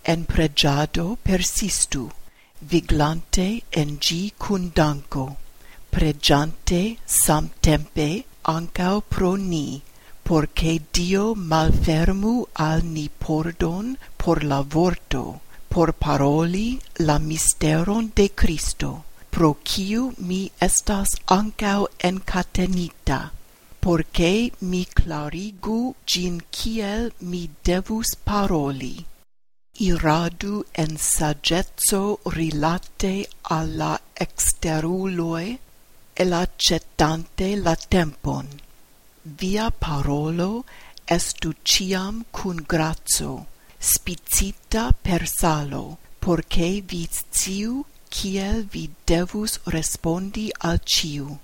en pregiado persistu, viglante en gi cun danko, pregiante samtempe ancao pro ni, porce Dio malfermu al ni pordon por la vorto, por paroli la misteron de Cristo, pro quiu mi estas ancao encatenita, porce mi clarigu gin kiel mi devus paroli. Iradu en sagezzo rilate alla exteruloi, elacetante la tempon. Via parolo estu ciam cun grazo, spicita per salo, porce vi sciu kiel vi devus respondi al ciu.